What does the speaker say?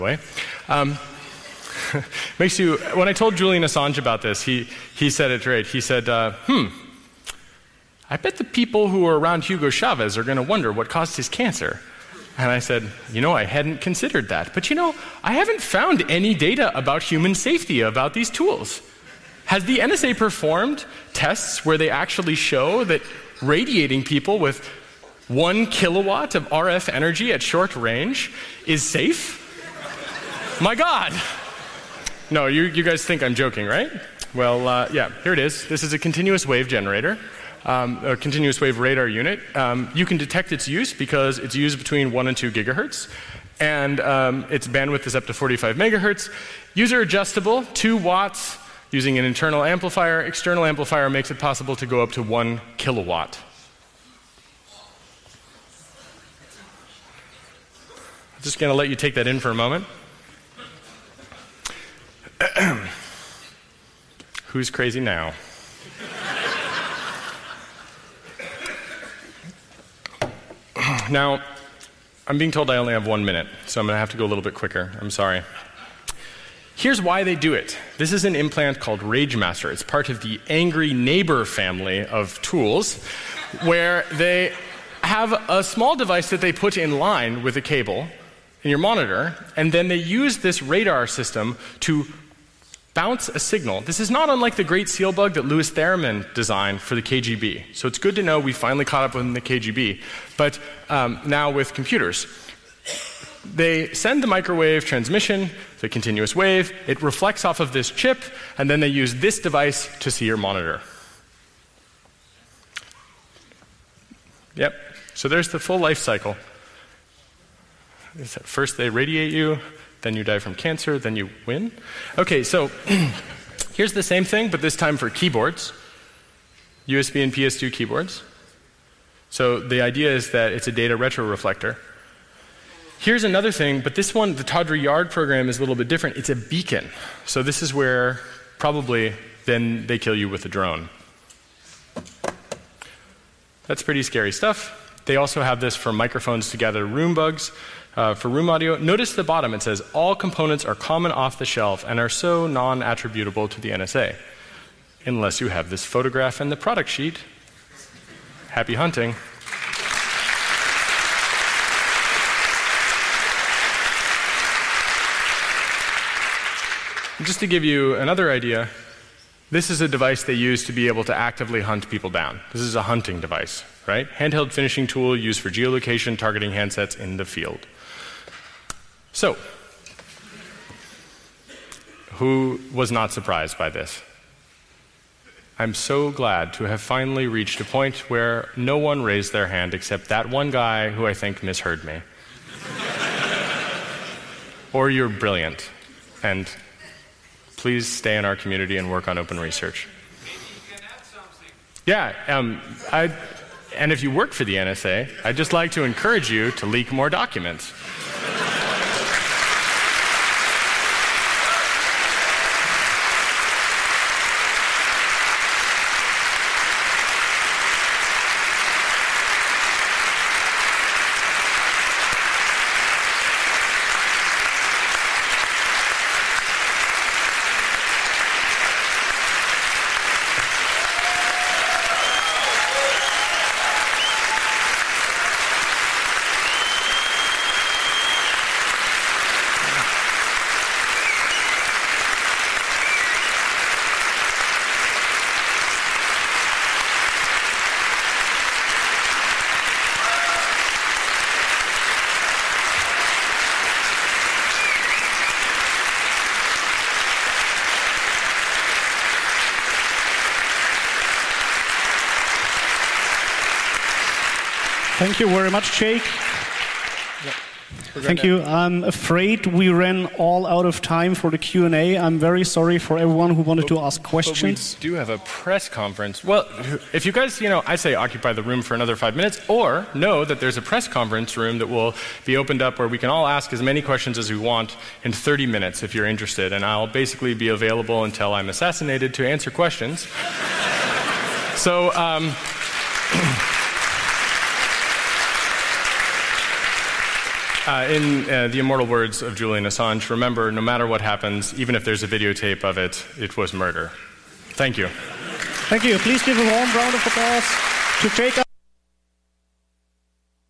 way. Makes you, when I told Julian Assange about this, he said it right. He said, I bet the people who are around Hugo Chavez are going to wonder what caused his cancer. And I said, I hadn't considered that. But I haven't found any data about human safety about these tools. Has the NSA performed tests where they actually show that radiating people with 1 kilowatt of RF energy at short range is safe? My God. No, you guys think I'm joking, right? Well, here it is. This is a continuous wave generator, a continuous wave radar unit. You can detect its use because it's used between 1 and 2 gigahertz, and its bandwidth is up to 45 megahertz. User adjustable, 2 watts, using an internal amplifier. External amplifier makes it possible to go up to 1 kilowatt. I'm just going to let you take that in for a moment. Who's crazy now? Now, I'm being told I only have 1 minute, so I'm going to have to go a little bit quicker. I'm sorry. Here's why they do it. This is an implant called RageMaster. It's part of the Angry Neighbor family of tools, where they have a small device that they put in line with a cable in your monitor, and then they use this radar system to bounce a signal. This is not unlike the Great Seal Bug that Louis Theremin designed for the KGB. So it's good to know we finally caught up with the KGB, but now with computers. They send the microwave transmission, the continuous wave, it reflects off of this chip, and then they use this device to see your monitor. Yep, so there's the full life cycle. First they radiate you, then you die from cancer, then you win. Okay, so here's the same thing, but this time for keyboards. USB and PS2 keyboards. So the idea is that it's a data retroreflector. Here's another thing, but this one, the Tawdry Yard program, is a little bit different. It's a beacon. So this is where probably then they kill you with a drone. That's pretty scary stuff. They also have this for microphones to gather room bugs. For room audio, notice the bottom. It says, all components are common off the shelf and are so non-attributable to the NSA. Unless you have this photograph in the product sheet. Happy hunting. Just to give you another idea, this is a device they use to be able to actively hunt people down. This is a hunting device, right? Handheld finishing tool used for geolocation targeting handsets in the field. So, who was not surprised by this? I'm so glad to have finally reached a point where no one raised their hand except that one guy who I think misheard me. Or you're brilliant, and please stay in our community and work on open research. You can add something. Yeah, and if you work for the NSA, I'd just like to encourage you to leak more documents. Thank you very much, Jake. Thank you. I'm afraid we ran all out of time for the Q&A. I'm very sorry for everyone who wanted to ask questions. But we do have a press conference. Well, if you guys, I say occupy the room for another 5 minutes, or know that there's a press conference room that will be opened up where we can all ask as many questions as we want in 30 minutes if you're interested. And I'll basically be available until I'm assassinated to answer questions. So, In the immortal words of Julian Assange, remember, no matter what happens, even if there's a videotape of it, it was murder. Thank you. Thank you. Please give a warm round of applause to Jacob.